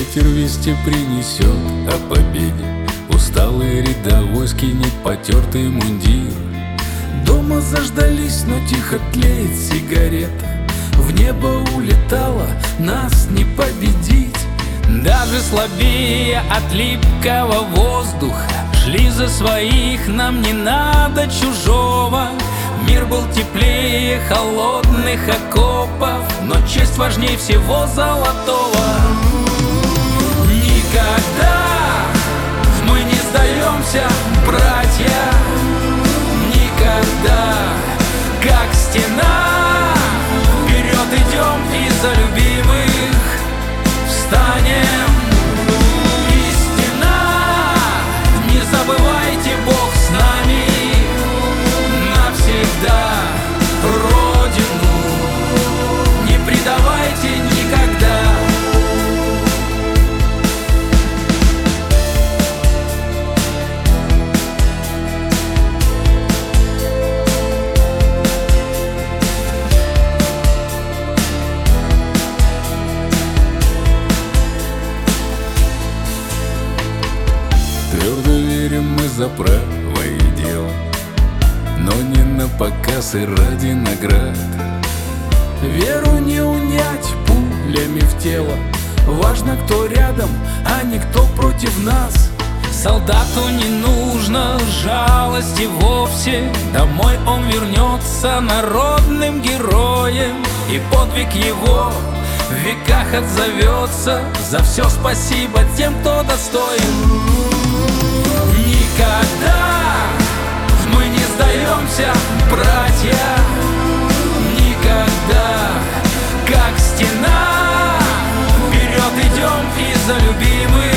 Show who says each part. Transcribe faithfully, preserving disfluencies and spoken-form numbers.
Speaker 1: ветер вести принесет о победе. Усталый рядовой скинет потертый мундир. Дома заждались, но тихо тлеет сигарета. В небо улетала, нас не победить. Даже слабее от липкого воздуха шли за своих, нам не надо чужого. Мир был теплее холодных окопов, но честь важнее всего золотого. Никогда мы не сдаемся, братья. Никогда, как стена, вперед идем и за любимых встанем. Истина, не забывайте, Бог с нами навсегда. Родину не предавайте никогда. Твердо верим мы за правое дело, но не на показ и ради наград. Веру не унять пулями в тело. Важно, кто рядом, а не кто против нас. Солдату не нужно жалости вовсе. Домой он вернется народным героем, и подвиг его в веках отзовется. За все спасибо тем, кто достоин. Никогда мы не сдаемся, братья. Никогда, как стена, вперед идем и за любимых